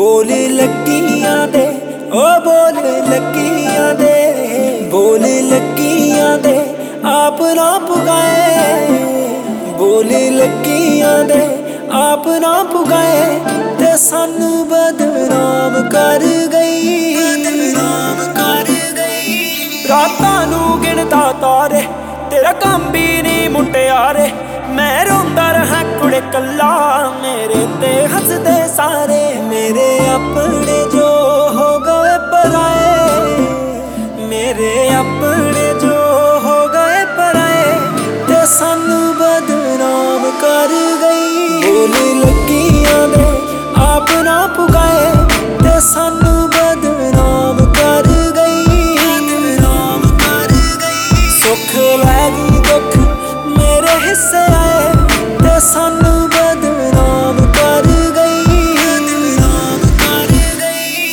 बोल लगियां दे ओ बोल लगियां दे, बोल लगियां दे आप ना पुगाए, बोल लगियां दे आप ना पुगाए ते सानू बदनाम कर गई, बदनाम कर गई। रातां नू गिनदा तारे तेरा काम भी नहीं मुटियारे, मैं रोंदा रहा कुड़े कल्ला मेरे ते हसदे सारे, मेरे अपने जो हो गए पराए, मेरे अपने जो हो गए पराए ते सानू बदनाम कर गई। बोल लगियां दे आप ना पुगाए ते सानू बदनाम कर गई, बदनाम कर गई। सुख लैगी दुख मेरे हिस्से आए ते सानू बदनाम कर गई, बदनाम कर गई।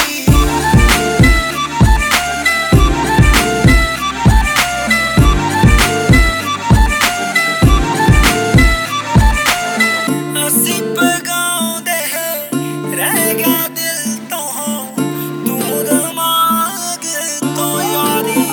असी पगाउंदे रह गया दिल तो तू दिमाग तो यारी,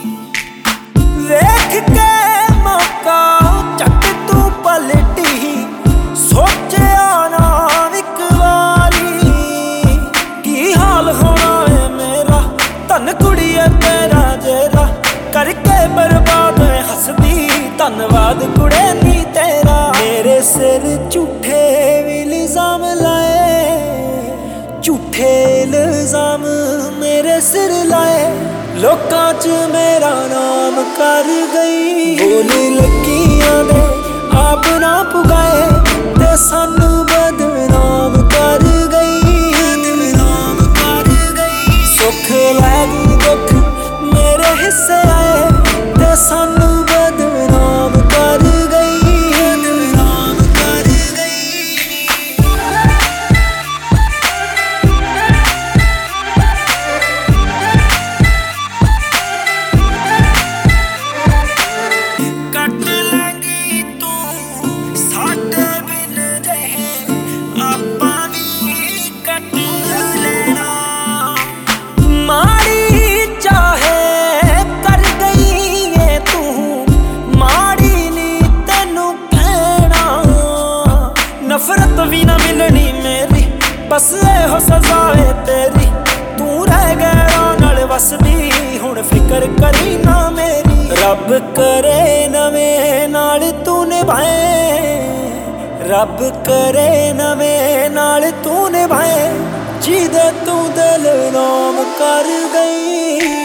देख के मौका चट तू पलटी सोचिया ना इक वारी, की हाल होना है मेरा धन कुड़िए तेरा जेरा, करके बर्बाद हसदी धन्नवाद कुड़े नी तेरा। मेरे सिर झूठे इल्जाम लाए, झूठे इल्जाम मेरे सिर लाए, लोकां च मेरा नाम कर गई। बोल लगियां दे आप ना पुगाए ते सानू बदनाम कर गई, बदनाम कर गई। सुख लैगी दुख मेरे हिस्से आए ते सानू बदनाम कर गई, बदनाम कर गई। कट लगी तू साडे बिन रहे आपां वी कट लेना, माड़ी चाहे कर गई है तू माड़ी नी तेनू कहना, नफरत भी ना मिलनी मेरी बस एहो सजा है तेरी, तू रह गया नाल वसदी हुण फिकर करी ना मेरी। रब करे नवें नाल तू निभाए, रब करे नवें नाल तू निभाए, जिदे तू दिल नाम कर गई।